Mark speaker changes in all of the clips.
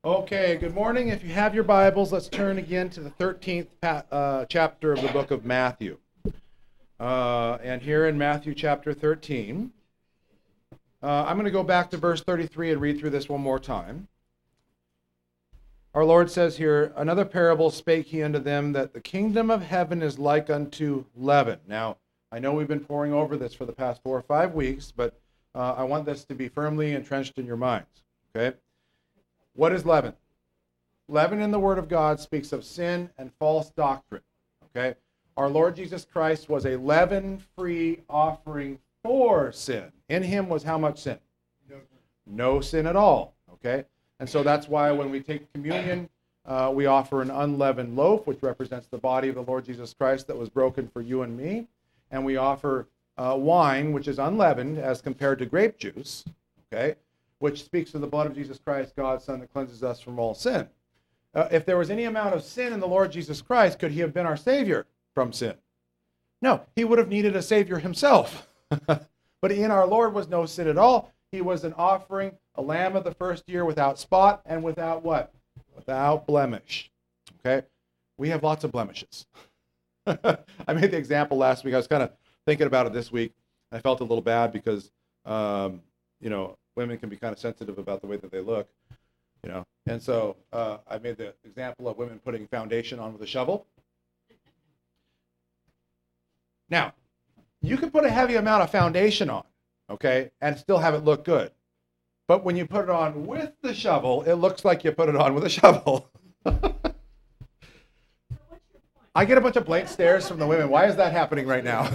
Speaker 1: Okay, good morning. If you have your Bibles, let's turn again to the 13th chapter of the book of Matthew. And here in Matthew chapter 13, I'm going to go back to verse 33 and read through this one more time. Our Lord says here, "Another parable spake he unto them, that the kingdom of heaven is like unto leaven." Now, I know we've been poring over this for the past 4 or 5 weeks, but I want this to be firmly entrenched in your minds, okay? What is leaven? Leaven in the Word of God speaks of sin and false doctrine. Okay? Our Lord Jesus Christ was a leaven-free offering for sin. In him was how much sin? No sin at all. Okay? And so that's why when we take communion, we offer an unleavened loaf, which represents the body of the Lord Jesus Christ that was broken for you and me. And we offer wine, which is unleavened as compared to grape juice. Okay? Which speaks of the blood of Jesus Christ, God's Son, that cleanses us from all sin. If there was any amount of sin in the Lord Jesus Christ, could he have been our Savior from sin? No, he would have needed a Savior himself. But in our Lord was no sin at all. He was an offering, a lamb of the first year without spot and without what? Without blemish. Okay? We have lots of blemishes. I made the example last week. I was kind of thinking about it this week. I felt a little bad because, women can be kind of sensitive about the way that they look, And so I made the example of women putting foundation on with a shovel. Now, you can put a heavy amount of foundation on, okay, and still have it look good. But when you put it on with the shovel, it looks like you put it on with a shovel. I get a bunch of blank stares from the women. Why is that happening right now?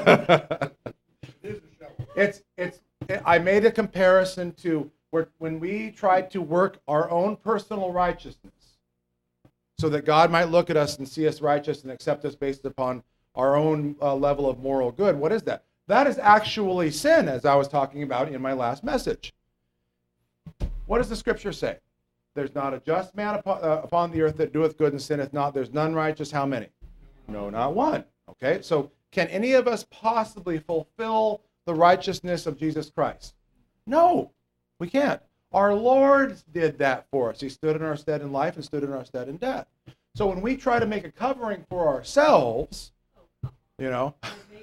Speaker 1: I made a comparison to when we tried to work our own personal righteousness so that God might look at us and see us righteous and accept us based upon our own level of moral good. What is that? That is actually sin, as I was talking about in my last message. What does the scripture say? There's not a just man upon the earth that doeth good and sinneth not. There's none righteous. How many? No, not one. Okay, so can any of us possibly fulfill the righteousness of Jesus Christ? No, we can't. Our Lord did that for us. He stood in our stead in life and stood in our stead in death. So when we try to make a covering for ourselves, yeah.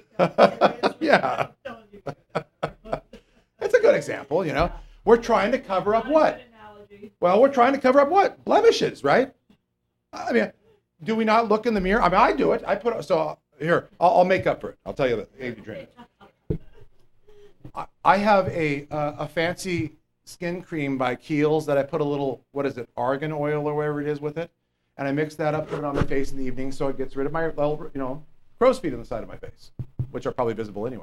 Speaker 1: It's a good example, We're trying to cover up what? Well, we're trying to cover up what? Blemishes, right? I mean, do we not look in the mirror? I mean, I do it. I'll make up for it. I'll tell you that. I have a fancy skin cream by Kiehl's that I put a little, argan oil or whatever it is with it, and I mix that up, put it on my face in the evening so it gets rid of my, crow's feet on the side of my face, which are probably visible anyway.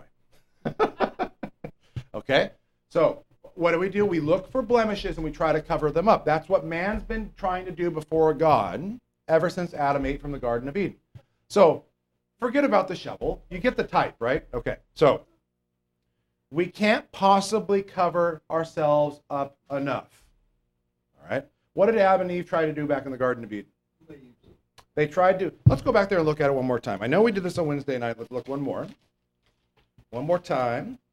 Speaker 1: Okay? So what do? We look for blemishes and we try to cover them up. That's what man's been trying to do before God ever since Adam ate from the Garden of Eden. So forget about the shovel. You get the type, right? Okay. So we can't possibly cover ourselves up enough. All right? What did Adam and Eve try to do back in the Garden of Eden? They tried to, let's go back there and look at it one more time. I know we did this on Wednesday night. Let's look one more time.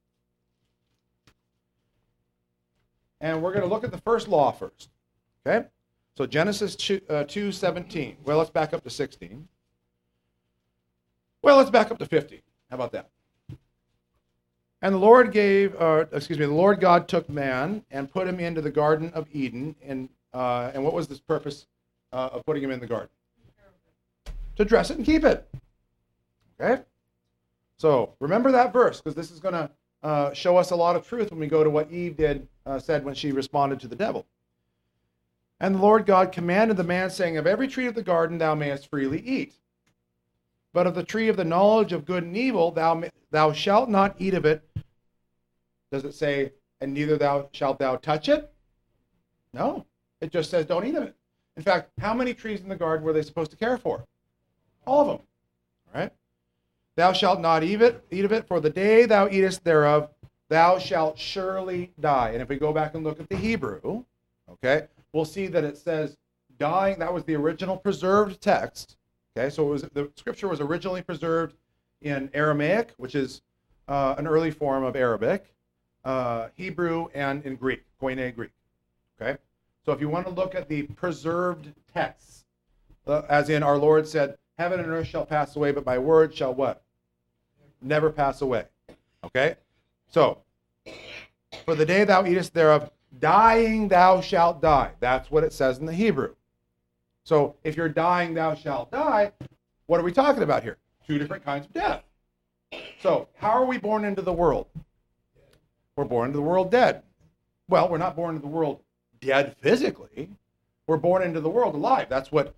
Speaker 1: And we're going to look at the first law first. Okay? So Genesis 2:17. Well, let's back up to 16. Well, let's back up to 50. How about that? And the Lord God took man and put him into the Garden of Eden. And what was this purpose of putting him in the garden? To dress it and keep it. Okay? So remember that verse, because this is going to show us a lot of truth when we go to what Eve said when she responded to the devil. And the Lord God commanded the man, saying, "Of every tree of the garden thou mayest freely eat. But of the tree of the knowledge of good and evil thou shalt not eat of it." Does it say, "And neither shalt thou touch it"? No. It just says don't eat of it. In fact, how many trees in the garden were they supposed to care for? All of them. All right? "Thou shalt not eat of it, for the day thou eatest thereof, thou shalt surely die." And if we go back and look at the Hebrew, okay, we'll see that it says dying. That was the original preserved text. Okay, so the scripture was originally preserved in Aramaic, which is an early form of Arabic, Hebrew, and in Greek, Koine Greek. Okay, So if you want to look at the preserved texts, as in our Lord said, heaven and earth shall pass away, but my word shall what? Never pass away. Okay? So, for the day thou eatest thereof, dying thou shalt die. That's what it says in the Hebrew. So, if you're dying, thou shalt die, what are we talking about here? Two different kinds of death. So, how are we born into the world? We're born into the world dead. Well, we're not born into the world dead physically. We're born into the world alive. That's what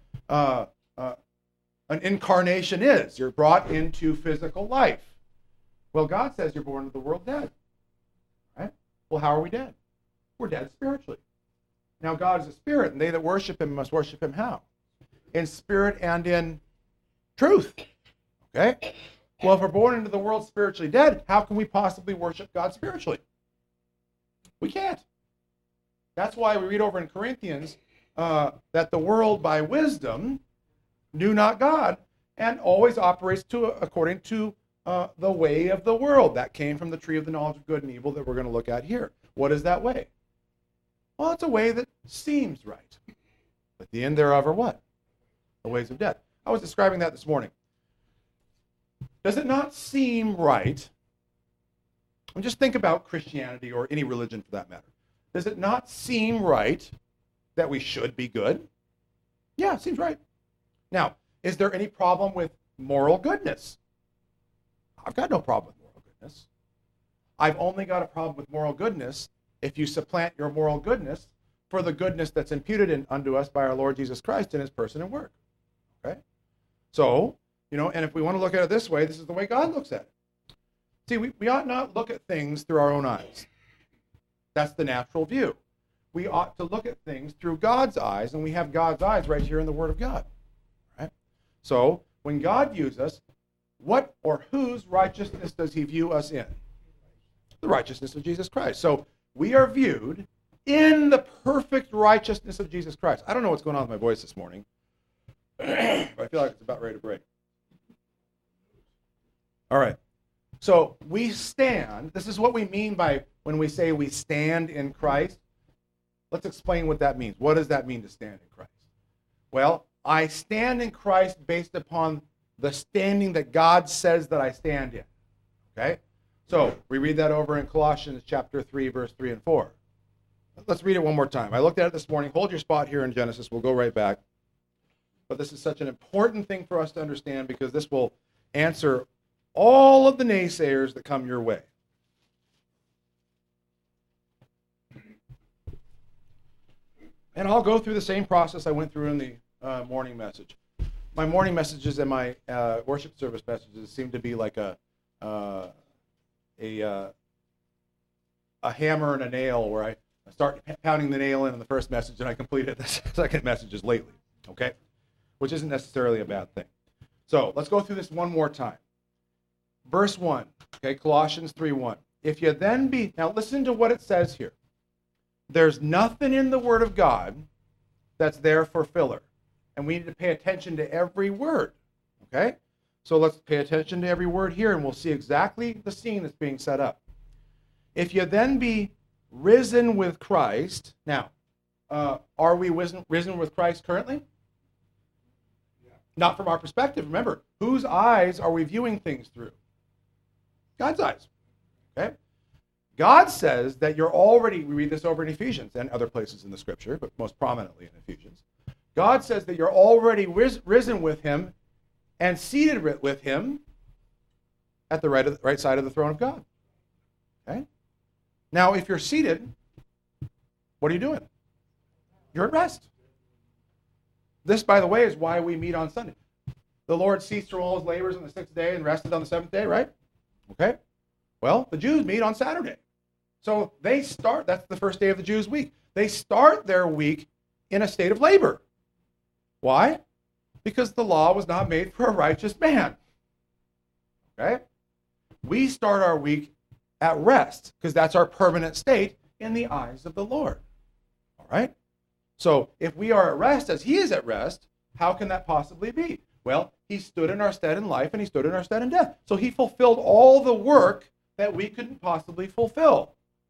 Speaker 1: an incarnation is. You're brought into physical life. Well, God says you're born into the world dead. Right? Well, how are we dead? We're dead spiritually. Now, God is a spirit, and they that worship him must worship him how? In spirit and in truth. Okay? Well, if we're born into the world spiritually dead, how can we possibly worship God spiritually? We can't. That's why we read over in Corinthians that the world by wisdom knew not God and always operates according to the way of the world. That came from the tree of the knowledge of good and evil that we're going to look at here. What is that way? Well, it's a way that seems right. But the end thereof are what? The ways of death. I was describing that this morning. Does it not seem right? And just think about Christianity or any religion for that matter. Does it not seem right that we should be good? Yeah, it seems right. Now, is there any problem with moral goodness? I've got no problem with moral goodness. I've only got a problem with moral goodness if you supplant your moral goodness for the goodness that's imputed unto us by our Lord Jesus Christ in his person and work. Okay? So, and if we want to look at it this way, this is the way God looks at it. See, we ought not look at things through our own eyes. That's the natural view. We ought to look at things through God's eyes, and we have God's eyes right here in the Word of God. Right? So, when God views us, what or whose righteousness does he view us in? The righteousness of Jesus Christ. So, we are viewed in the perfect righteousness of Jesus Christ. I don't know what's going on with my voice this morning, but I feel like it's about ready to break. All right. So we stand. This is what we mean by when we say we stand in Christ. Let's explain what that means. What does that mean to stand in Christ? Well, I stand in Christ based upon the standing that God says that I stand in. Okay? So we read that over in Colossians chapter 3, verse 3 and 4. Let's read it one more time. I looked at it this morning. Hold your spot here in Genesis. We'll go right back. But this is such an important thing for us to understand because this will answer all of the naysayers that come your way. And I'll go through the same process I went through in the morning message. My morning messages and my worship service messages seem to be like a hammer and a nail where I start pounding the nail in the first message and I complete it the second messages lately, okay? Which isn't necessarily a bad thing. So let's go through this one more time. Verse 1, okay, Colossians 3:1. If you then be, now listen to what it says here. There's nothing in the Word of God that's there for filler. And we need to pay attention to every word, okay? So let's pay attention to every word here and we'll see exactly the scene that's being set up. If you then be risen with Christ, now, are we risen with Christ currently? Yeah. Not from our perspective. Remember, whose eyes are we viewing things through? God's eyes. Okay? God says that you're already, we read this over in Ephesians and other places in the scripture, but most prominently in Ephesians. God says that you're already risen with him and seated with him at the right side of the throne of God. Okay? Now, if you're seated, what are you doing? You're at rest. This, by the way, is why we meet on Sunday. The Lord ceased from all his labors on the sixth day and rested on the seventh day, right? Okay? Well, the Jews meet on Saturday. So they start, that's the first day of the Jews' week. They start their week in a state of labor. Why? Because the law was not made for a righteous man. Okay? We start our week at rest because that's our permanent state in the eyes of the Lord. All right? So if we are at rest as he is at rest, how can that possibly be? Well, he stood in our stead in life and he stood in our stead in death. So he fulfilled all the work that we couldn't possibly fulfill.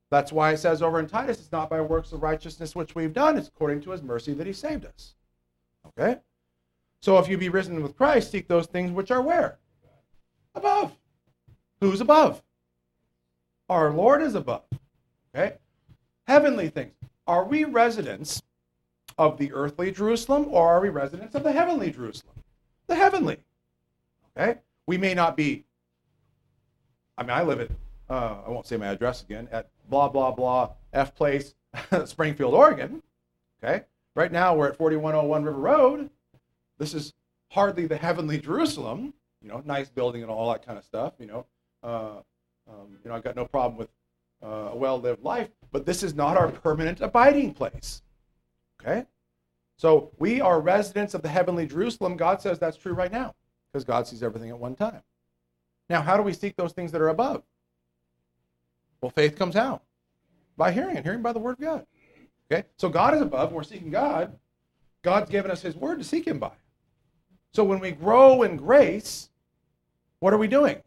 Speaker 1: That's why it says over in Titus, it's not by works of righteousness which we've done, it's according to his mercy that he saved us. Okay? So if you be risen with Christ, seek those things which are where? Above. Who's above? Our Lord is above. Okay? Heavenly things. Are we residents of the earthly Jerusalem, or are we residents of the heavenly Jerusalem? The heavenly. Okay? We may not be, I live at, I won't say my address again, at blah, blah, blah, F Place, Springfield, Oregon. Okay? Right now we're at 4101 River Road. This is hardly the heavenly Jerusalem. Nice building and all that kind of stuff. I've got no problem with a well-lived life, but this is not our permanent abiding place. Okay? So we are residents of the heavenly Jerusalem. God says that's true right now, because God sees everything at one time. Now, how do we seek those things that are above? Well, faith comes out by hearing, and hearing by the word of God. Okay? So God is above, and we're seeking God. God's given us his word to seek him by. So when we grow in grace, what are we doing?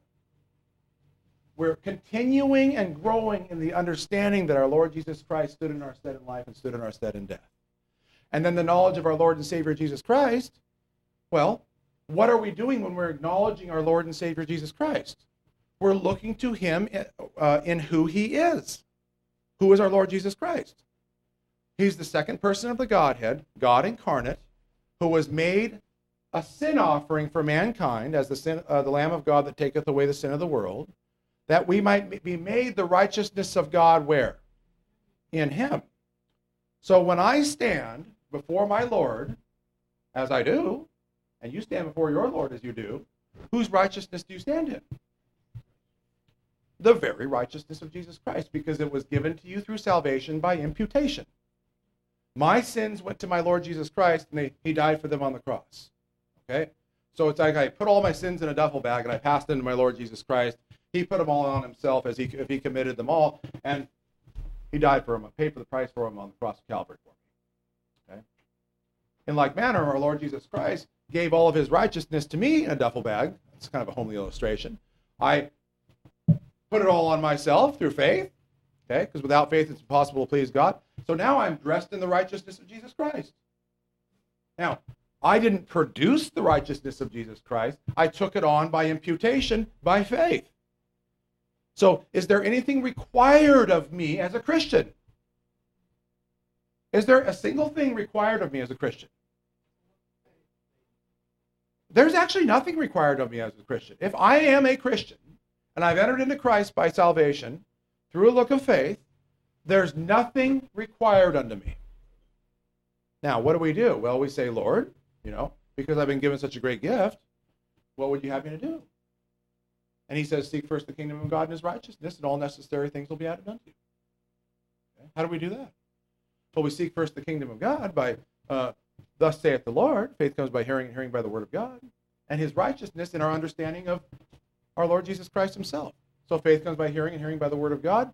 Speaker 1: We're continuing and growing in the understanding that our Lord Jesus Christ stood in our stead in life and stood in our stead in death. And then the knowledge of our Lord and Savior Jesus Christ. Well, what are we doing when we're acknowledging our Lord and Savior Jesus Christ? We're looking to him in who he is. Who is our Lord Jesus Christ? He's the second person of the Godhead, God incarnate, who was made a sin offering for mankind as the Lamb of God that taketh away the sin of the world, that we might be made the righteousness of God where? In him. So when I stand before my Lord, as I do, and you stand before your Lord as you do, whose righteousness do you stand in? The very righteousness of Jesus Christ, because it was given to you through salvation by imputation. My sins went to my Lord Jesus Christ, and he died for them on the cross. Okay? So it's like I put all my sins in a duffel bag, and I passed them to my Lord Jesus Christ. He put them all on himself if he committed them all, and he died for them. I paid for the price for them on the cross of Calvary for me. Okay? In like manner, our Lord Jesus Christ gave all of his righteousness to me in a duffel bag. It's kind of a homely illustration. I put it all on myself through faith, okay? Because without faith, it's impossible to please God. So now I'm dressed in the righteousness of Jesus Christ. Now, I didn't produce the righteousness of Jesus Christ. I took it on by imputation, by faith. So is there anything required of me as a Christian? Is there a single thing required of me as a Christian? There's actually nothing required of me as a Christian. If I am a Christian, and I've entered into Christ by salvation, through a look of faith, there's nothing required unto me. Now, what do? Well, we say, Lord, because I've been given such a great gift, what would you have me to do? And he says, seek first the kingdom of God and his righteousness, and all necessary things will be added unto you. Okay? How do we do that? Well, we seek first the kingdom of God by, thus saith the Lord, faith comes by hearing, and hearing by the word of God, and his righteousness in our understanding of our Lord Jesus Christ himself. So faith comes by hearing, and hearing by the word of God.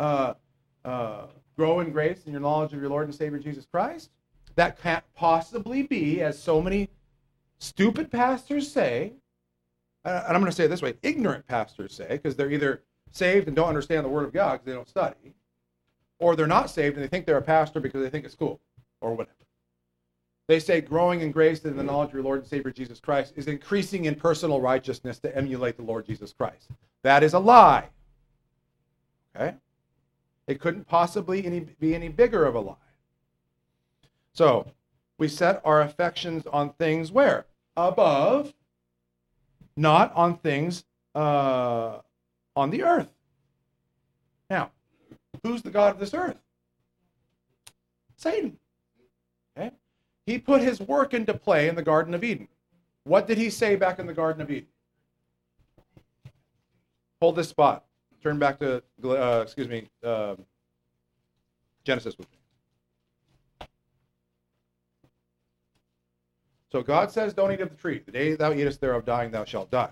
Speaker 1: Grow in grace in your knowledge of your Lord and Savior Jesus Christ. That can't possibly be, as so many stupid pastors say, and I'm going to say it this way, ignorant pastors say, because they're either saved and don't understand the word of God because they don't study, or they're not saved and they think they're a pastor because they think it's cool, or whatever. They say growing in grace and in the knowledge of your Lord and Savior Jesus Christ is increasing in personal righteousness to emulate the Lord Jesus Christ. That is a lie. Okay? It couldn't possibly be any bigger of a lie. So, we set our affections on things where? Above, not on things on the earth. Now, who's the God of this earth? Satan. Okay? He put his work into play in the Garden of Eden. What did he say back in the Garden of Eden? Hold this spot. Turn back to, Genesis with me. So God says, don't eat of the tree. The day thou eatest thereof, dying thou shalt die.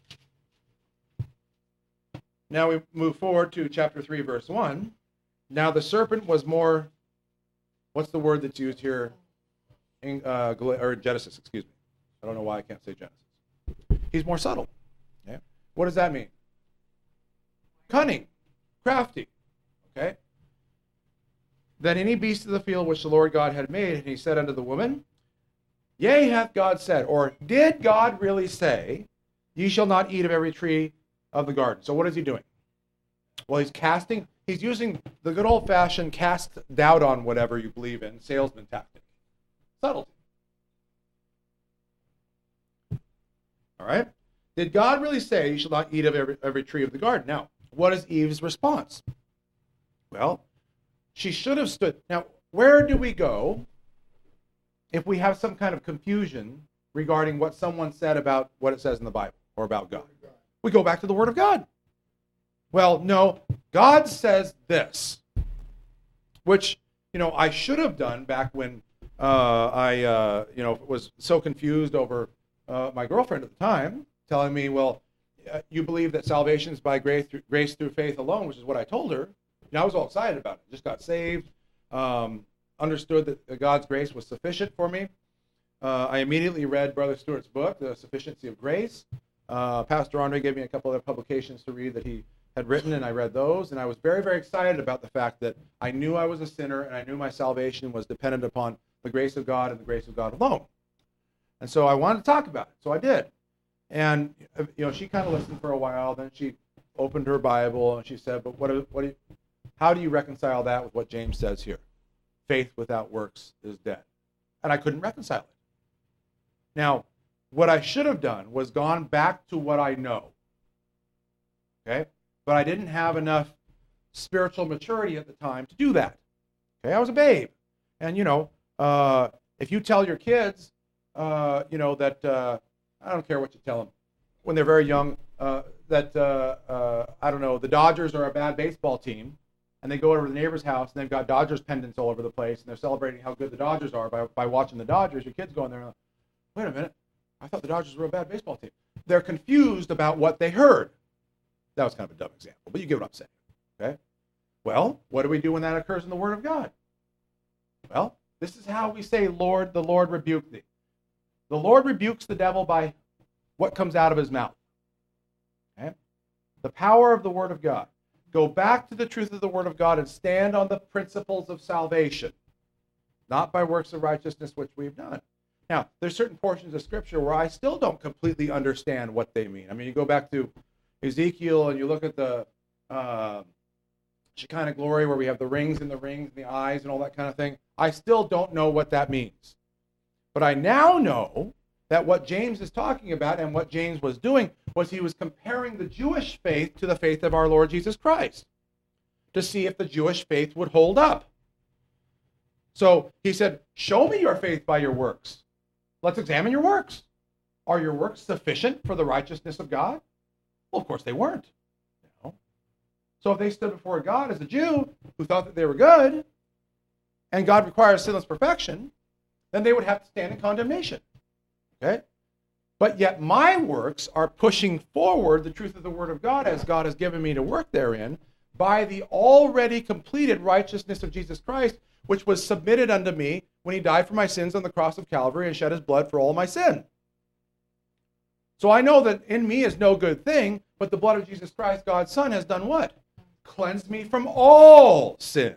Speaker 1: Now we move forward to chapter 3, verse 1. Now the serpent was more, what's the word that's used here? Or Genesis, excuse me. I don't know why I can't say Genesis. He's more subtle. Okay? What does that mean? Cunning, crafty. Okay? Than any beast of the field which the Lord God had made. And he said unto the woman, Yea, hath God said, or did God really say, Ye shall not eat of every tree of the garden? So what is he doing? Well, he's using the good old-fashioned cast doubt on whatever you believe in, salesman tactic. Subtlety. All right? Did God really say, You shall not eat of every tree of the garden? Now, what is Eve's response? Well, she should have stood. Now, where do we go if we have some kind of confusion regarding what someone said about what it says in the Bible or about God? We go back to the Word of God. Well, no, God says this, which, I should have done back when I was so confused over my girlfriend at the time telling me, well, you believe that salvation is by grace through faith alone, which is what I told her. I was all excited about it. Just got saved, understood that God's grace was sufficient for me. I immediately read Brother Stewart's book, The Sufficiency of Grace. Pastor Andre gave me a couple other publications to read that he had written, and I read those, and I was very, very excited about the fact that I knew I was a sinner, and I knew my salvation was dependent upon the grace of God and the grace of God alone. And so I wanted to talk about it, so I did. And she kind of listened for a while, then she opened her Bible, and she said, but how do you reconcile that with what James says here? Faith without works is dead. And I couldn't reconcile it. Now, what I should have done was gone back to what I know. Okay? But I didn't have enough spiritual maturity at the time to do that. Okay? I was a babe. And, if you tell your kids, that, I don't care what you tell them, when they're very young, the Dodgers are a bad baseball team, and they go over to the neighbor's house, and they've got Dodgers pendants all over the place, and they're celebrating how good the Dodgers are by watching the Dodgers. Your kids go in there and like, wait a minute, I thought the Dodgers were a bad baseball team. They're confused about what they heard. That was kind of a dumb example, but you get what I'm saying. Okay? Well, what do we do when that occurs in the Word of God? Well, this is how we say, Lord, the Lord rebuke thee. The Lord rebukes the devil by what comes out of his mouth. Okay? The power of the Word of God. Go back to the truth of the Word of God and stand on the principles of salvation, not by works of righteousness which we've done. Now, there's certain portions of Scripture where I still don't completely understand what they mean. I mean, you go back to Ezekiel and you look at the Shekinah glory where we have the rings and the eyes and all that kind of thing. I still don't know what that means. But I now know that what James is talking about and what James was doing was he was comparing the Jewish faith to the faith of our Lord Jesus Christ to see if the Jewish faith would hold up. So he said, show me your faith by your works. Let's examine your works. Are your works sufficient for the righteousness of God? Well, of course they weren't. So if they stood before God as a Jew who thought that they were good, and God requires sinless perfection, then they would have to stand in condemnation. Okay? But yet my works are pushing forward the truth of the Word of God as God has given me to work therein by the already completed righteousness of Jesus Christ, which was submitted unto me when he died for my sins on the cross of Calvary and shed his blood for all my sin. So I know that in me is no good thing, but the blood of Jesus Christ, God's Son, has done what? Cleansed me from all sin.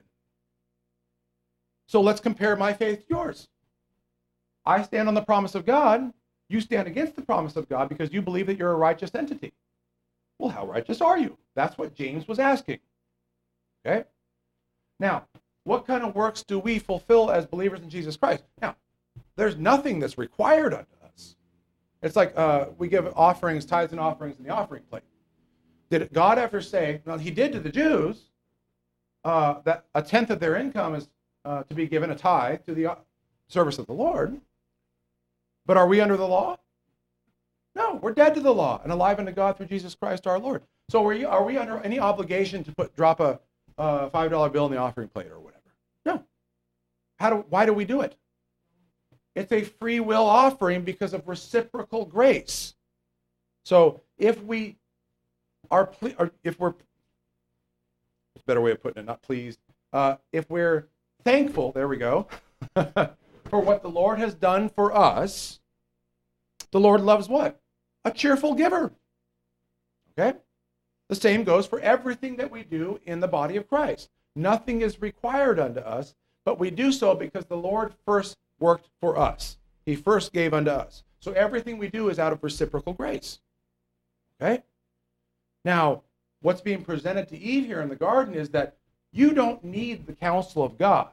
Speaker 1: So let's compare my faith to yours. I stand on the promise of God. You stand against the promise of God because you believe that you're a righteous entity. Well, how righteous are you? That's what James was asking. Okay? Now, what kind of works do we fulfill as believers in Jesus Christ? Now, there's nothing that's required unto us. It's like we give offerings, tithes and offerings in the offering plate. Did God ever say, well, he did to the Jews, that a tenth of their income is to be given a tithe to the service of the Lord? But are we under the law? No, we're dead to the law and alive unto God through Jesus Christ our Lord. So are we under any obligation to drop a $5 bill in the offering plate or whatever? No. Why do we do it? It's a free will offering because of reciprocal grace. So if we are, it's a better way of putting it, not pleased. If we're thankful, there we go, for what the Lord has done for us, the Lord loves what? A cheerful giver. Okay? The same goes for everything that we do in the body of Christ. Nothing is required unto us, but we do so because the Lord first worked for us. He first gave unto us. So everything we do is out of reciprocal grace. Okay? Now, what's being presented to Eve here in the garden is that you don't need the counsel of God,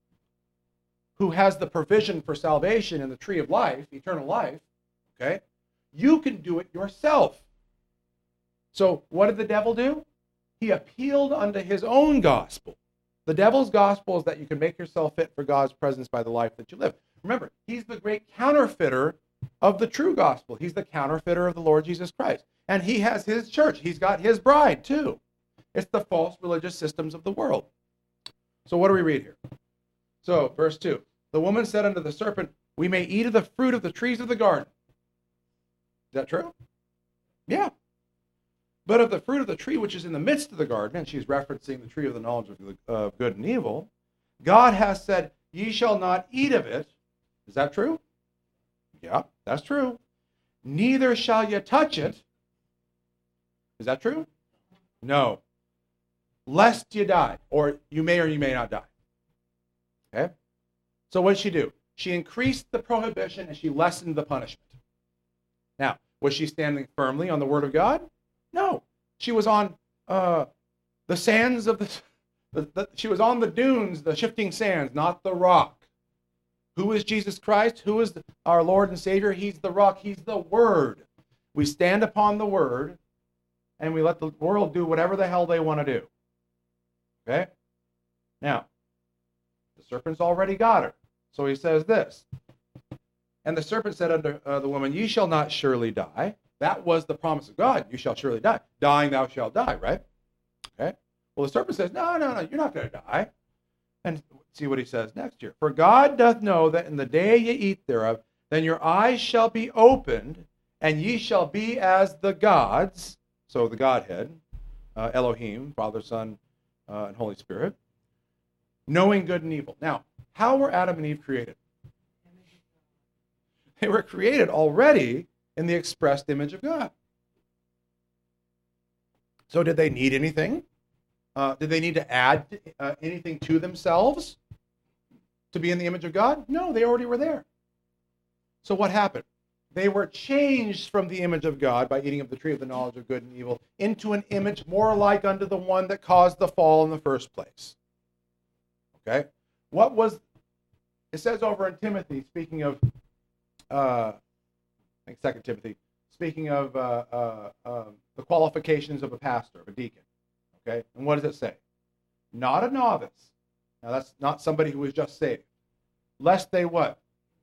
Speaker 1: who has the provision for salvation in the tree of life, eternal life. Okay? You can do it yourself. So what did the devil do? He appealed unto his own gospel. The devil's gospel is that you can make yourself fit for God's presence by the life that you live. Remember, he's the great counterfeiter of the true gospel. He's the counterfeiter of the Lord Jesus Christ. And he has his church. He's got his bride, too. It's the false religious systems of the world. So what do we read here? So, verse 2. The woman said unto the serpent, we may eat of the fruit of the trees of the garden. Is that true? Yeah. But of the fruit of the tree which is in the midst of the garden, and she's referencing the tree of the knowledge of good and evil, God has said, ye shall not eat of it. Is that true? Yeah, that's true. Neither shall ye touch it. Is that true? No. Lest you die, or you may not die. Okay? So what did she do? She increased the prohibition and she lessened the punishment. Now, was she standing firmly on the word of God? No. She was on the sands of she was on the dunes, the shifting sands, not the rock. Who is Jesus Christ? Who is our Lord and Savior? He's the rock. He's the Word. We stand upon the Word, and we let the world do whatever the hell they want to do. Okay? Now, the serpent's already got her. So he says this. And the serpent said unto the woman, ye shall not surely die. That was the promise of God. You shall surely die. Dying thou shalt die, right? Okay? Well, the serpent says, no, you're not going to die. And see what he says next here. For God doth know that in the day ye eat thereof, then your eyes shall be opened, and ye shall be as the gods, so the Godhead, Elohim, Father, Son, and Holy Spirit, knowing good and evil. Now, how were Adam and Eve created? They were created already in the expressed image of God. So did they need anything? Did they need to add anything to themselves to be in the image of God? No, they already were there. So what happened? They were changed from the image of God by eating of the tree of the knowledge of good and evil into an image more like unto the one that caused the fall in the first place. Okay? What was, it says over in Timothy, speaking of, I think 2 Timothy, speaking of the qualifications of a pastor, of a deacon. Okay? And what does it say? Not a novice. Now that's not somebody who was just saved. Lest they what?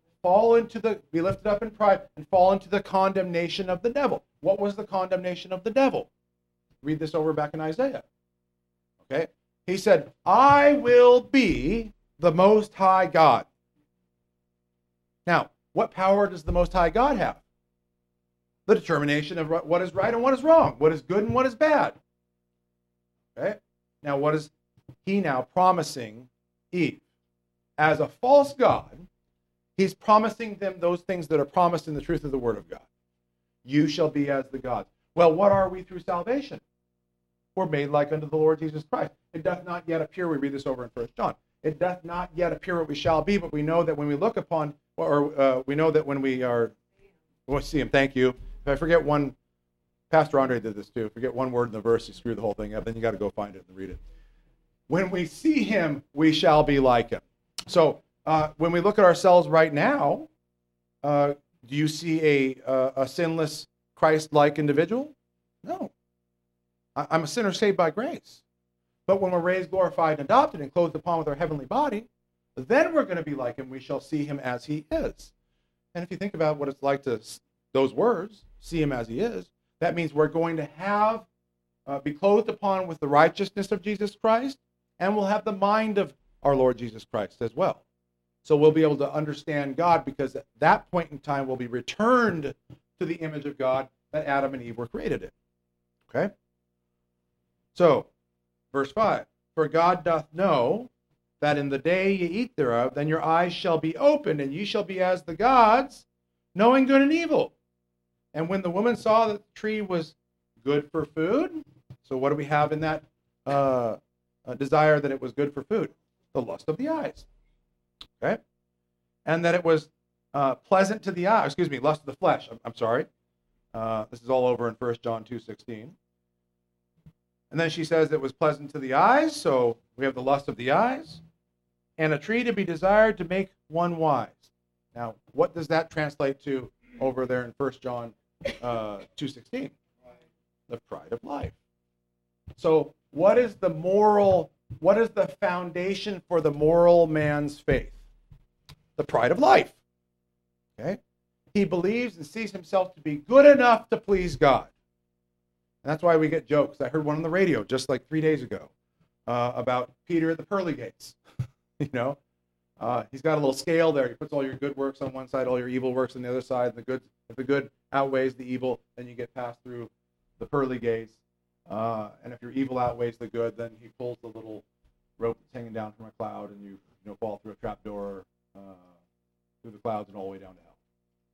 Speaker 1: Be lifted up in pride and fall into the condemnation of the devil. What was the condemnation of the devil? Read this over back in Isaiah. Okay? He said, I will be the Most High God. Now, what power does the Most High God have? The determination of what is right and what is wrong, what is good and what is bad. Okay? Now, what is he now promising Eve? As a false God, he's promising them those things that are promised in the truth of the Word of God. You shall be as the gods. Well, what are we through salvation? We're made like unto the Lord Jesus Christ. It doth not yet appear, we read this over in 1 John, it doth not yet appear what we shall be, but we know that when we look upon, we know that when we see him, thank you. If I forget one, Pastor Andre did this too, forget one word in the verse, you screw the whole thing up, then you got to go find it and read it. When we see him, we shall be like him. So when we look at ourselves right now, do you see a sinless, Christ-like individual? No. I'm a sinner saved by grace. But when we're raised, glorified, and adopted, and clothed upon with our heavenly body, then we're going to be like him. We shall see him as he is. And if you think about what it's like to, those words, see him as he is, that means we're going to be clothed upon with the righteousness of Jesus Christ, and we'll have the mind of our Lord Jesus Christ as well. So we'll be able to understand God, because at that point in time we'll be returned to the image of God that Adam and Eve were created in. Okay? So, verse 5, for God doth know that in the day ye eat thereof, then your eyes shall be opened, and ye shall be as the gods, knowing good and evil. And when the woman saw that the tree was good for food, so what do we have in that desire that it was good for food? The lust of the eyes. Okay? And that it was pleasant to the eye. Excuse me, lust of the flesh. I'm sorry. This is all over in 1 John 2:16. And then she says it was pleasant to the eyes, so we have the lust of the eyes, and a tree to be desired to make one wise. Now, what does that translate to over there in 1 John 2:16? The pride of life. So what is the foundation for the moral man's faith? The pride of life. Okay? He believes and sees himself to be good enough to please God. And that's why we get jokes. I heard one on the radio just like 3 days ago about Peter at the pearly gates. He's got a little scale there. He puts all your good works on one side, all your evil works on the other side. If the good outweighs the evil, then you get passed through the pearly gates. And if your evil outweighs the good, then he pulls the little rope that's hanging down from a cloud, and you fall through a trapdoor through the clouds and all the way down to hell.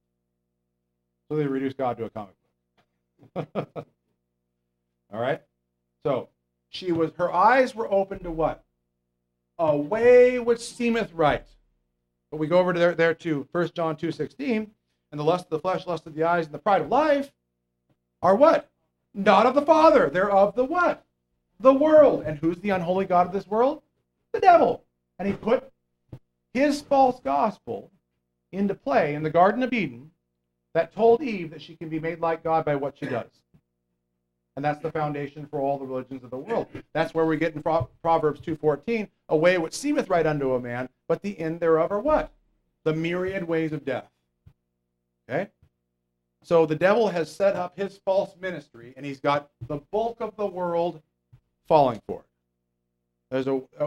Speaker 1: So they reduce God to a comic book. All right? So her eyes were open to what? A way which seemeth right. But we go over to there to 1 John 2:16, and the lust of the flesh, lust of the eyes, and the pride of life are what? Not of the Father. They're of the what? The world. And who's the unholy god of this world? The devil. And he put his false gospel into play in the Garden of Eden that told Eve that she can be made like God by what she does. And that's the foundation for all the religions of the world. That's where we get in Proverbs 2:14, a way which seemeth right unto a man, but the end thereof are what? The myriad ways of death. Okay? So the devil has set up his false ministry, and he's got the bulk of the world falling for it. There's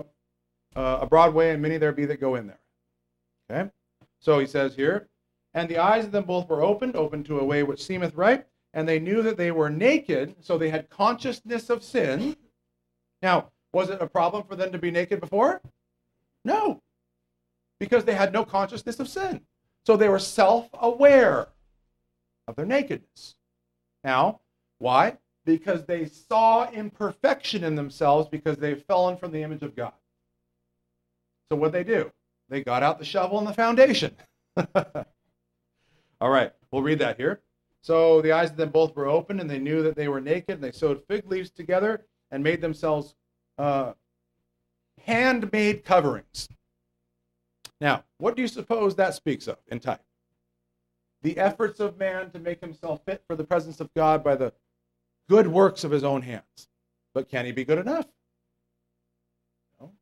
Speaker 1: a broad way, and many there be that go in there. Okay? So he says here, and the eyes of them both were opened to a way which seemeth right, and they knew that they were naked, so they had consciousness of sin. Now, was it a problem for them to be naked before? No, because they had no consciousness of sin. So they were self-aware of their nakedness. Now, why? Because they saw imperfection in themselves because they've fallen from the image of God. So what they do? They got out the shovel and the foundation. All right, we'll read that here. So the eyes of them both were open, and they knew that they were naked, and they sewed fig leaves together and made themselves handmade coverings. Now, what do you suppose that speaks of in type? The efforts of man to make himself fit for the presence of God by the good works of his own hands. But can he be good enough? No.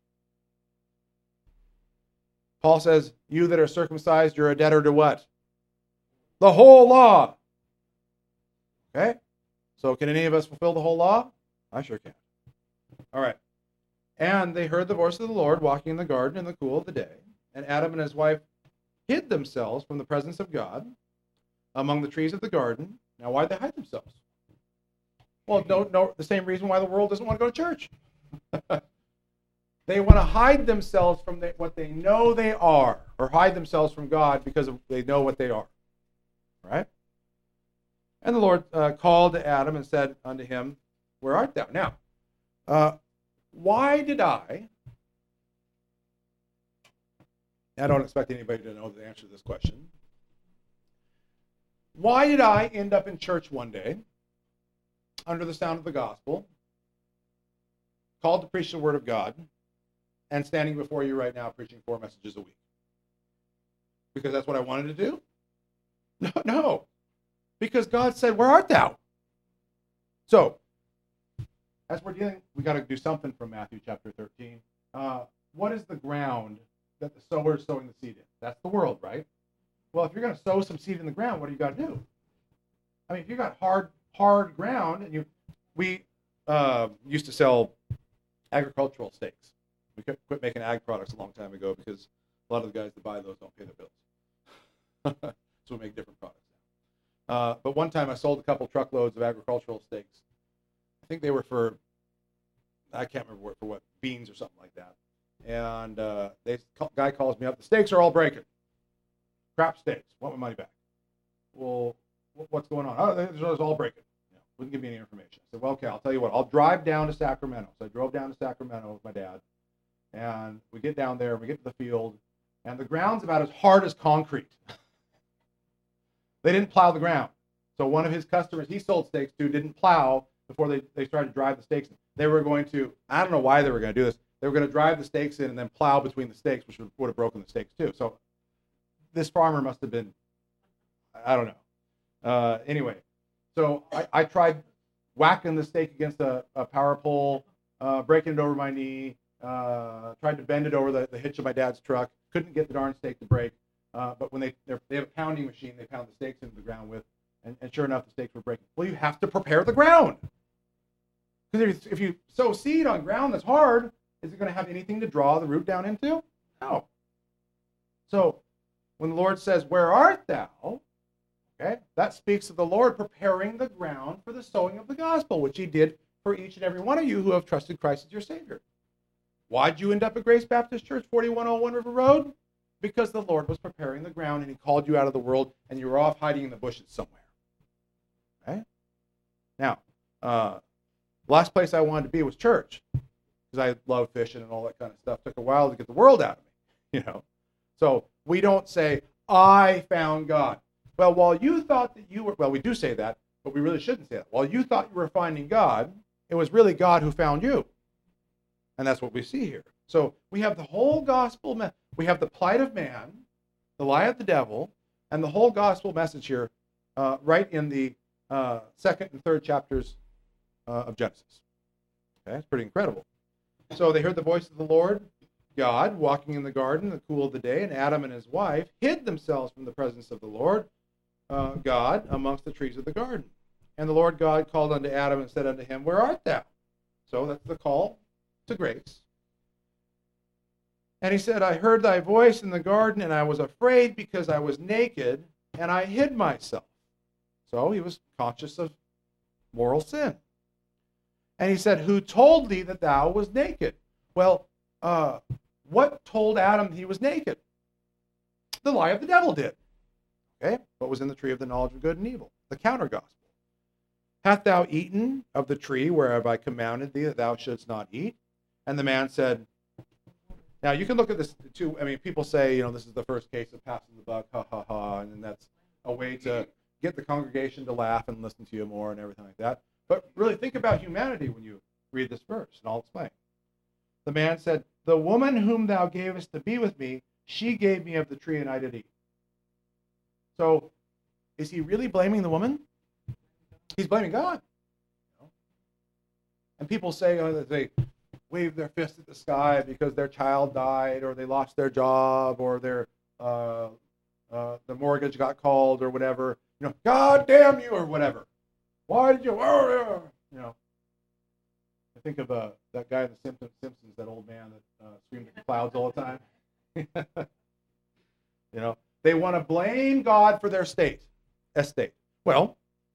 Speaker 1: Paul says, you that are circumcised, you're a debtor to what? The whole law. Okay? So can any of us fulfill the whole law? I sure can. All right. And they heard the voice of the Lord walking in the garden in the cool of the day. And Adam and his wife hid themselves from the presence of God among the trees of the garden. Now, why'd they hide themselves? Well, no, the same reason why the world doesn't want to go to church. They want to hide themselves from what they know they are, or hide themselves from God because they know what they are. Right? And the Lord called to Adam and said unto him, where art thou? Now, why did I don't expect anybody to know the answer to this question. Why did I end up in church one day, under the sound of the gospel, called to preach the word of God, and standing before you right now preaching 4 messages a week? Because that's what I wanted to do? No. Because God said, where art thou? So, as we're dealing, we got to do something from Matthew chapter 13. What is the ground that the sower is sowing the seed in? That's the world, right? Well, if you're going to sow some seed in the ground, what do you got to do? I mean, if you got hard ground, and we used to sell agricultural stakes. We quit making ag products a long time ago because a lot of the guys that buy those don't pay their bills. So we make different products now. But one time I sold a couple truckloads of agricultural stakes. I think they were I can't remember for what, beans or something like that. And guy calls me up. The stakes are all breaking. Crap stakes. Want my money back. Well, what's going on? Oh, they're all breaking. Wouldn't give me any information. I said, well, okay, I'll tell you what. I'll drive down to Sacramento. So I drove down to Sacramento with my dad. And we get down there, we get to the field, and the ground's about as hard as concrete. They didn't plow the ground. So one of his customers he sold stakes to didn't plow before they started to drive the stakes in. They were going to, I don't know why they were going to do this. They were going to drive the stakes in and then plow between the stakes, which would have broken the stakes too. So this farmer must have been, I don't know. Anyway, so I tried whacking the stake against a power pole, breaking it over my knee, tried to bend it over the hitch of my dad's truck. Couldn't get the darn stake to break. But when they have a pounding machine, they pound the stakes into the ground with, and sure enough, the stakes were breaking. Well, you have to prepare the ground. Because if you sow seed on ground that's hard, is it going to have anything to draw the root down into? No. So when the Lord says, "Where art thou?" Okay, that speaks of the Lord preparing the ground for the sowing of the gospel, which he did for each and every one of you who have trusted Christ as your Savior. Why'd you end up at Grace Baptist Church, 4101 River Road? Because the Lord was preparing the ground and he called you out of the world and you were off hiding in the bushes somewhere. Okay? Now, the last place I wanted to be was church, because I love fishing and all that kind of stuff. It took a while to get the world out of me, So we don't say, "I found God." Well, while you thought that you were, well, we do say that, but we really shouldn't say that. While you thought you were finding God, it was really God who found you. And that's what we see here. So we have the whole gospel, we have the plight of man, the lie of the devil, and the whole gospel message here right in the second and third chapters of Genesis. Okay, it's pretty incredible. So they heard the voice of the Lord God walking in the garden in the cool of the day, and Adam and his wife hid themselves from the presence of the Lord God amongst the trees of the garden. And the Lord God called unto Adam and said unto him, "Where art thou?" So that's the call to grace. And he said, "I heard thy voice in the garden, and I was afraid because I was naked, and I hid myself." So he was conscious of moral sin. And he said, "Who told thee that thou was naked?" Well, what told Adam he was naked? The lie of the devil did. Okay? What was in the tree of the knowledge of good and evil? The counter gospel. "Hast thou eaten of the tree whereof I commanded thee that thou shouldst not eat?" And the man said, now you can look at this too. I mean, people say, this is the first case of passing the buck, ha ha ha, and that's a way to get the congregation to laugh and listen to you more and everything like that. But really think about humanity when you read this verse, and I'll explain. The man said, "The woman whom thou gavest to be with me, she gave me of the tree, and I did eat." So, is he really blaming the woman? He's blaming God. And people say, they wave their fist at the sky because their child died, or they lost their job, or their the mortgage got called, or whatever. God damn you, or whatever. Why did you? I think of that guy in the Simpsons, that old man that screamed at the clouds all the time. They want to blame God for their estate. Well,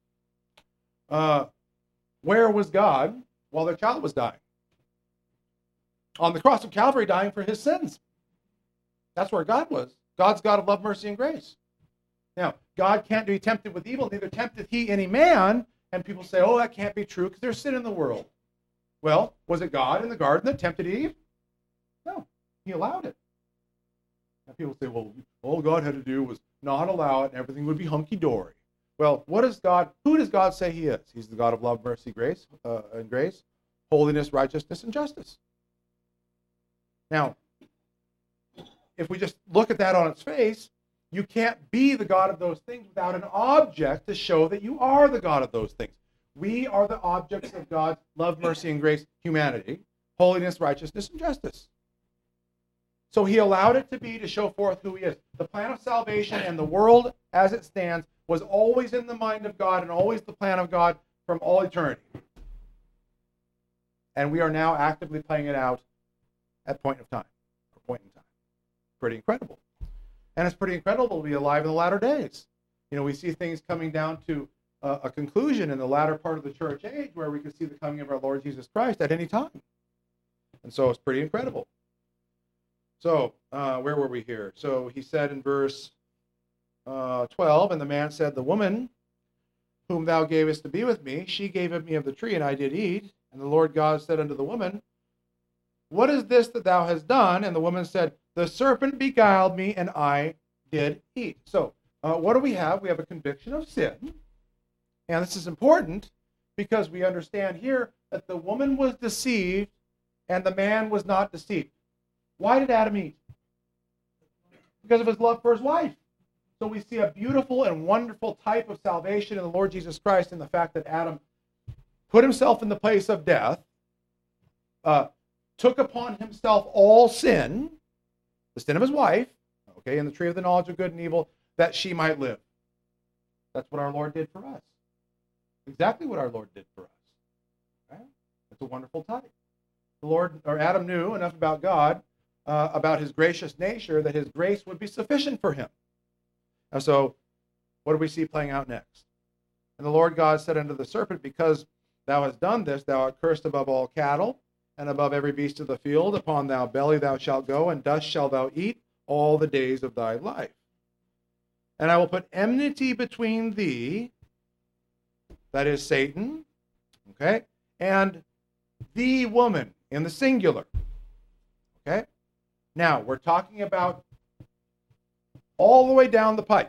Speaker 1: where was God while their child was dying? On the cross of Calvary, dying for his sins. That's where God was. God's God of love, mercy, and grace. Now, God can't be tempted with evil, neither tempteth he any man. And people say, "Oh, that can't be true because there's sin in the world." Well, was it God in the garden that tempted Eve? No, he allowed it. And people say, "Well, all God had to do was not allow it and everything would be hunky-dory." Well, who does God say he is? He's the God of love, mercy, grace, holiness, righteousness, and justice. Now, if we just look at that on its face, you can't be the God of those things without an object to show that you are the God of those things. We are the objects of God's love, mercy, and grace, humanity, holiness, righteousness, and justice. So he allowed it to be to show forth who he is. The plan of salvation and the world as it stands was always in the mind of God and always the plan of God from all eternity. And we are now actively playing it out at point in time. Pretty incredible. And it's pretty incredible to be alive in the latter days. We see things coming down to a conclusion in the latter part of the church age where we can see the coming of our Lord Jesus Christ at any time. And so it's pretty incredible. So, where were we here? So he said in verse 12, "And the man said, The woman whom thou gavest to be with me, she gave of me of the tree, and I did eat. And the Lord God said unto the woman, what is this that thou hast done? And the woman said, the serpent beguiled me, and I did eat. So, what do we have? We have a conviction of sin. And this is important because we understand here that the woman was deceived and the man was not deceived. Why did Adam eat? Because of his love for his wife. So we see a beautiful and wonderful type of salvation in the Lord Jesus Christ in the fact that Adam put himself in the place of death, took upon himself all sin, the sin of his wife, okay, in the tree of the knowledge of good and evil, that she might live. That's what our Lord did for us. Exactly what our Lord did for us. Right? It's a wonderful type. The Lord, or Adam, knew enough about God, about his gracious nature, that his grace would be sufficient for him. And so, what do we see playing out next? And the Lord God said unto the serpent, because thou hast done this, thou art cursed above all cattle, and above every beast of the field. Upon thy belly thou shalt go, and dust shalt thou eat all the days of thy life. And I will put enmity between thee, that is Satan, okay, and the woman, in the singular. Okay? Now, we're talking about all the way down the pipe.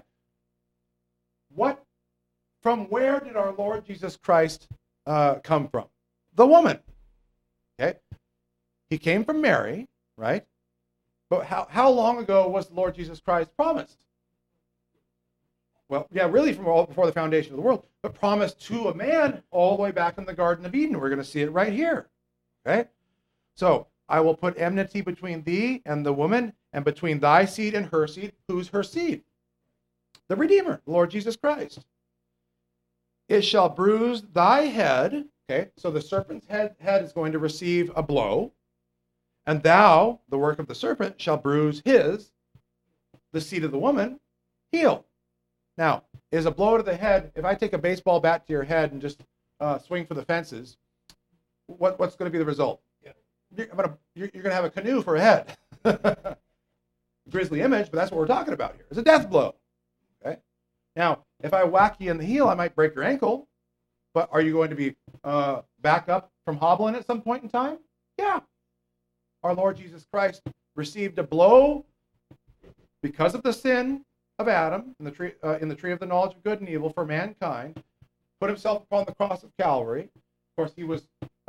Speaker 1: From where did our Lord Jesus Christ come from? The woman. Okay? He came from Mary, right? But how long ago was the Lord Jesus Christ promised? Well, yeah, really from all before the foundation of the world, but promised to a man all the way back in the Garden of Eden. We're going to see it right here. Okay? So, I will put enmity between thee and the woman, and between thy seed and her seed. Who's her seed? The Redeemer, the Lord Jesus Christ. It shall bruise thy head. Okay, so the serpent's head is going to receive a blow, and thou, the work of the serpent, shall bruise his, the seed of the woman, heel. Now, is a blow to the head, if I take a baseball bat to your head and just swing for the fences, what's going to be the result? You're going to have a canoe for a head. Grisly image, but that's what we're talking about here. It's a death blow. Okay. Now, if I whack you in the heel, I might break your ankle. But are you going to be back up from hobbling at some point in time? Yeah. Our Lord Jesus Christ received a blow because of the sin of Adam in the tree of the knowledge of good and evil for mankind. Put himself upon the cross of Calvary. Of course, he was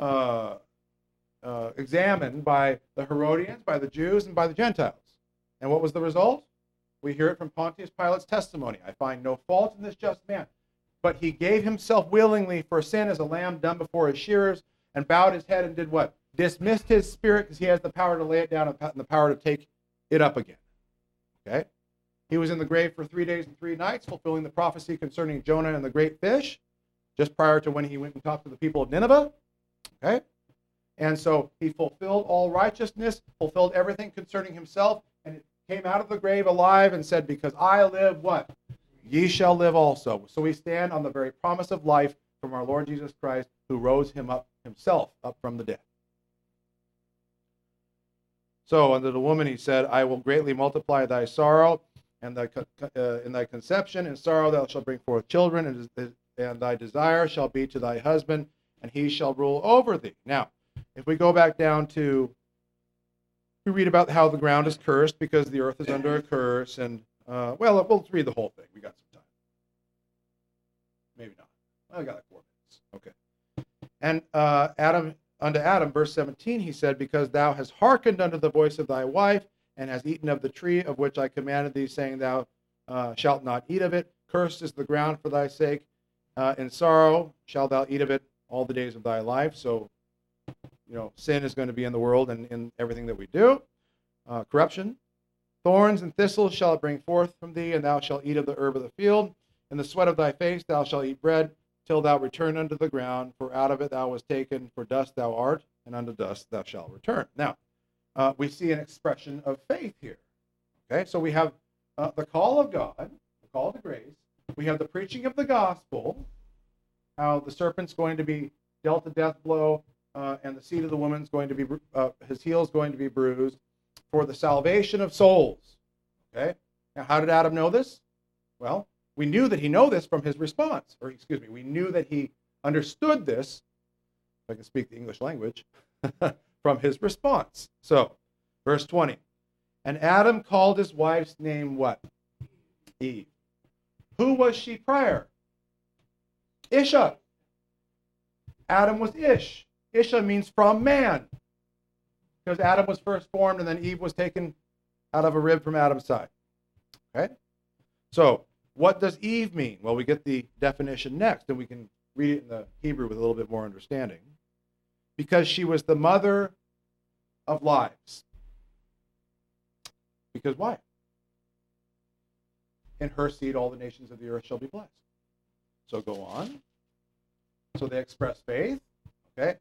Speaker 1: examined by the Herodians, by the Jews, and by the Gentiles. And what was the result? We hear it from Pontius Pilate's testimony. I find no fault in this just man. But he gave himself willingly for sin as a lamb done before his shearers, and bowed his head and did what? Dismissed his spirit, because he has the power to lay it down and the power to take it up again. Okay? He was in the grave for 3 days and 3 nights, fulfilling the prophecy concerning Jonah and the great fish, just prior to when he went and talked to the people of Nineveh. Okay? And so he fulfilled all righteousness, fulfilled everything concerning himself, and it came out of the grave alive and said, because I live, what? Ye shall live also. So we stand on the very promise of life from our Lord Jesus Christ, who rose himself up from the dead. So unto the woman he said, I will greatly multiply thy sorrow, and in thy conception and sorrow thou shalt bring forth children, and thy desire shall be to thy husband, and he shall rule over thee. Now, if we go back down to, we read about how the ground is cursed because the earth is under a curse, and we'll read the whole thing. We got some time. Maybe not. I got like 4 minutes. Okay. And unto Adam, verse 17, he said, because thou hast hearkened unto the voice of thy wife, and hast eaten of the tree of which I commanded thee, saying, thou shalt not eat of it. Cursed is the ground for thy sake. In sorrow shalt thou eat of it all the days of thy life. So, sin is going to be in the world and in everything that we do. Corruption. Thorns and thistles shall it bring forth from thee, and thou shalt eat of the herb of the field. In the sweat of thy face thou shalt eat bread, till thou return unto the ground, for out of it thou wast taken, for dust thou art, and unto dust thou shalt return. Now, we see an expression of faith here. Okay, so we have the call of God, the call to grace. We have the preaching of the gospel, how the serpent's going to be dealt a death blow, and the seed of the woman's going to be, his heel is going to be bruised, for the salvation of souls. Okay, now how did Adam know this? Well, We knew that he knew this from his response. Or excuse me, we knew that he understood this, if I can speak the English language, from his response. So, verse 20. And Adam called his wife's name what? Eve. Who was she prior? Isha. Adam was Ish. Isha means from man. Because Adam was first formed and then Eve was taken out of a rib from Adam's side. Okay? So, what does Eve mean? Well, we get the definition next, and we can read it in the Hebrew with a little bit more understanding. Because she was the mother of lives. Because why? In her seed, all the nations of the earth shall be blessed. So go on. So they express faith. Okay?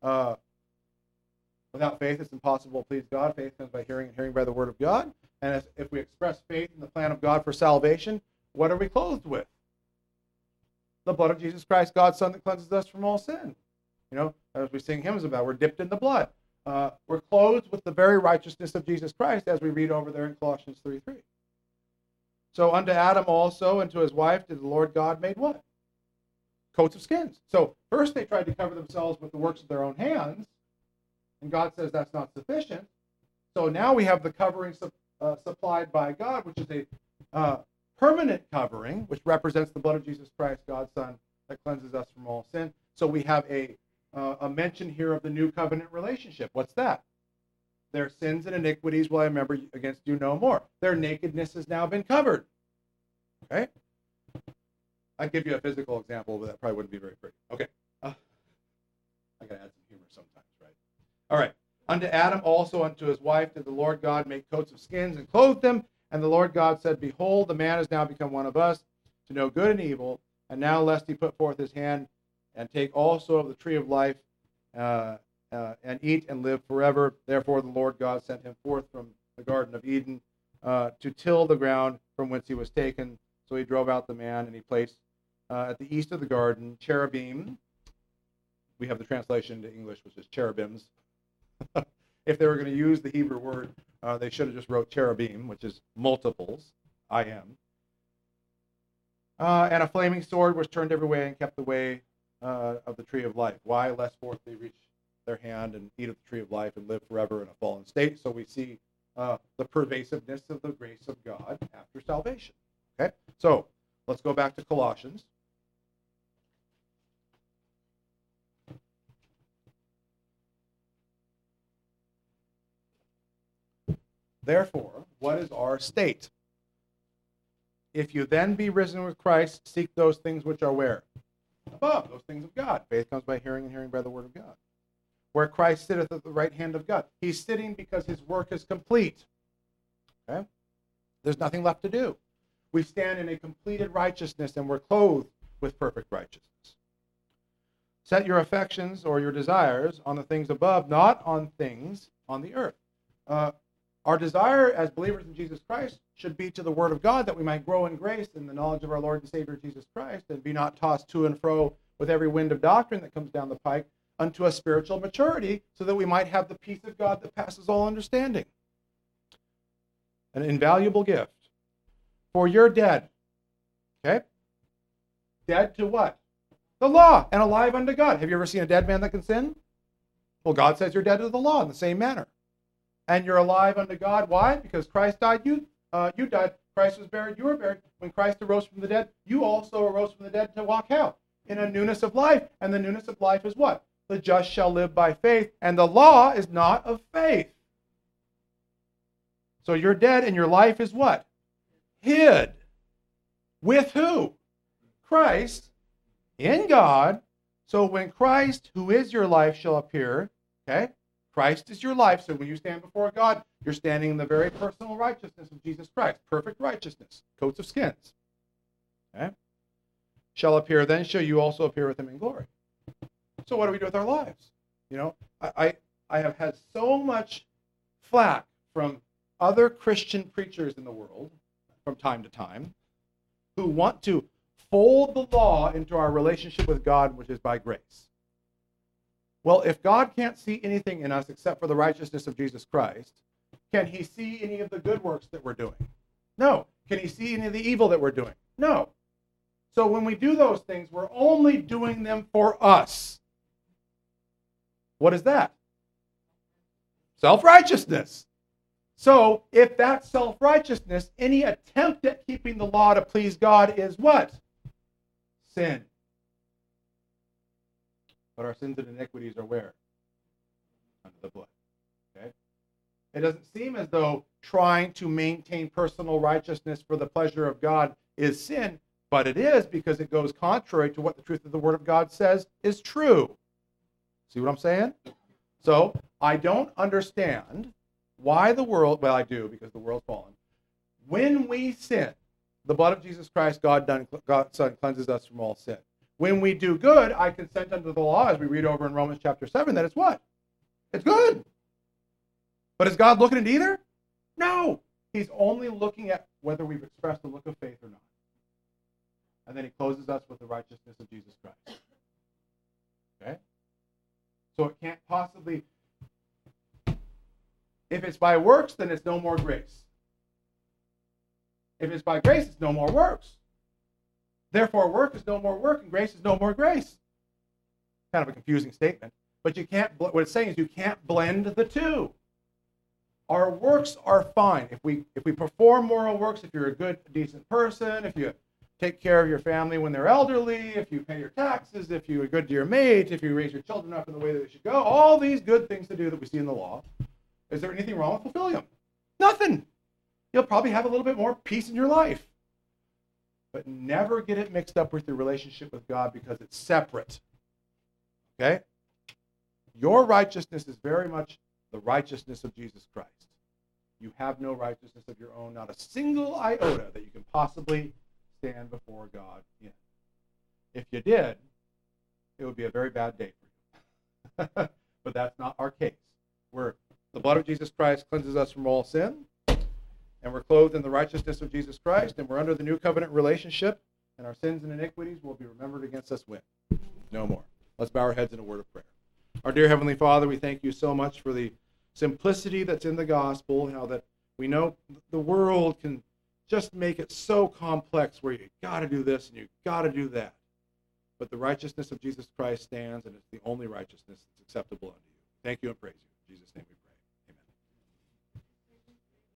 Speaker 1: Without faith, it's impossible to please God. Faith comes by hearing, and hearing by the word of God. And if we express faith in the plan of God for salvation, what are we clothed with? The blood of Jesus Christ, God's Son, that cleanses us from all sin. You know, as we sing hymns about, we're dipped in the blood. We're clothed with the very righteousness of Jesus Christ, as we read over there in Colossians 3:3. So unto Adam also and to his wife did the Lord God made what? Coats of skins. So first they tried to cover themselves with the works of their own hands, and God says that's not sufficient. So now we have the covering supplied by God, which is a permanent covering, which represents the blood of Jesus Christ, God's Son, that cleanses us from all sin. So we have a mention here of the new covenant relationship. What's that? Their sins and iniquities will I remember against you no more. Their nakedness has now been covered. Okay? I'll give you a physical example, but that probably wouldn't be very pretty. Okay. I got to add some humor sometimes, right? All right. Unto Adam also unto his wife did the Lord God make coats of skins and clothe them. And the Lord God said, Behold, the man is now become one of us, to know good and evil. And now lest he put forth his hand and take also of the tree of life and eat and live forever. Therefore the Lord God sent him forth from the Garden of Eden to till the ground from whence he was taken. So he drove out the man, and he placed at the east of the garden cherubim. We have the translation to English, which is cherubims. If they were going to use the Hebrew word, they should have just wrote cherubim, which is multiples, I-M. And a flaming sword was turned every way and kept the way of the tree of life. Why? Lest forth they reach their hand and eat of the tree of life and live forever in a fallen state. So we see the pervasiveness of the grace of God after salvation. Okay? So let's go back to Colossians. Therefore, what is our state? If you then be risen with Christ, seek those things which are where? Above, those things of God. Faith comes by hearing, and hearing by the word of God. Where Christ sitteth at the right hand of God. He's sitting because his work is complete. Okay? There's nothing left to do. We stand in a completed righteousness, and we're clothed with perfect righteousness. Set your affections or your desires on the things above, not on things on the earth. Our desire as believers in Jesus Christ should be to the Word of God, that we might grow in grace in the knowledge of our Lord and Savior Jesus Christ, and be not tossed to and fro with every wind of doctrine that comes down the pike, unto a spiritual maturity, so that we might have the peace of God that passes all understanding. An invaluable gift. For you're dead. Okay? Dead to what? The law, and alive unto God. Have you ever seen a dead man that can sin? Well, God says you're dead to the law in the same manner. And you're alive unto God. Why? Because Christ died, you died. Christ was buried, you were buried. When Christ arose from the dead, you also arose from the dead to walk out in a newness of life. And the newness of life is what? The just shall live by faith. And the law is not of faith. So you're dead, and your life is what? Hid. With who? Christ in God. So when Christ, who is your life, shall appear, okay? Christ is your life, so when you stand before God, you're standing in the very personal righteousness of Jesus Christ, perfect righteousness, coats of skins. Okay? Shall appear, then shall you also appear with him in glory. So what do we do with our lives? You know, I have had so much flack from other Christian preachers in the world from time to time who want to fold the law into our relationship with God, which is by grace. Well, if God can't see anything in us except for the righteousness of Jesus Christ, can he see any of the good works that we're doing? No. Can he see any of the evil that we're doing? No. So when we do those things, we're only doing them for us. What is that? Self-righteousness. So if that's self-righteousness, any attempt at keeping the law to please God is what? Sin. But our sins and iniquities are where? Under the blood. Okay? It doesn't seem as though trying to maintain personal righteousness for the pleasure of God is sin, but it is, because it goes contrary to what the truth of the Word of God says is true. See what I'm saying? So I don't understand why the world, well, I do, because the world's fallen. When we sin, the blood of Jesus Christ, God's Son, cleanses us from all sin. When we do good, I consent unto the law, as we read over in Romans chapter 7, that it's what? It's good. But is God looking at either? No. He's only looking at whether we've expressed a look of faith or not. And then he closes us with the righteousness of Jesus Christ. Okay? So it can't possibly, if it's by works, then it's no more grace. If it's by grace, it's no more works. Therefore, work is no more work, and grace is no more grace. Kind of a confusing statement. But you can't, what it's saying is you can't blend the two. Our works are fine. If we perform moral works, if you're a good, decent person, if you take care of your family when they're elderly, if you pay your taxes, if you're good to your mate, if you raise your children up in the way that they should go, all these good things to do that we see in the law, is there anything wrong with fulfilling them? Nothing. You'll probably have a little bit more peace in your life. But never get it mixed up with your relationship with God, because it's separate. Okay? Your righteousness is very much the righteousness of Jesus Christ. You have no righteousness of your own, not a single iota that you can possibly stand before God in. If you did, it would be a very bad day for you. But that's not our case. The blood of Jesus Christ cleanses us from all sin, and we're clothed in the righteousness of Jesus Christ, and we're under the new covenant relationship, and our sins and iniquities will be remembered against us when? No more. Let's bow our heads in a word of prayer. Our dear Heavenly Father, we thank you so much for the simplicity that's in the gospel, how that we know the world can just make it so complex where you got to do this and you got to do that. But the righteousness of Jesus Christ stands, and it's the only righteousness that's acceptable unto you. Thank you and praise you. In Jesus' name we pray.